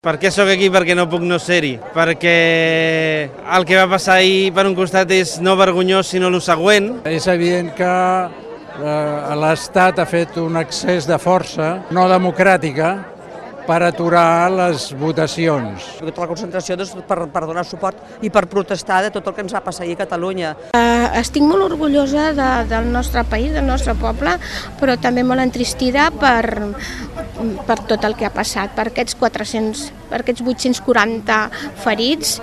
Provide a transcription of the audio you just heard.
Per què sóc aquí? Perquè no puc no ser-hi. Perquè el que va passar ahir, per un costat, és no vergonyós, sinó el següent. És evident que l'Estat ha fet un excés de força no democràtica per aturar les votacions. Tota la concentració per donar suport i per protestar de tot el que ens va passar ahir a Catalunya. Estic molt orgullosa del nostre país, del nostre poble, però també molt entristida per tot el que ha passat, per aquests 840 ferits.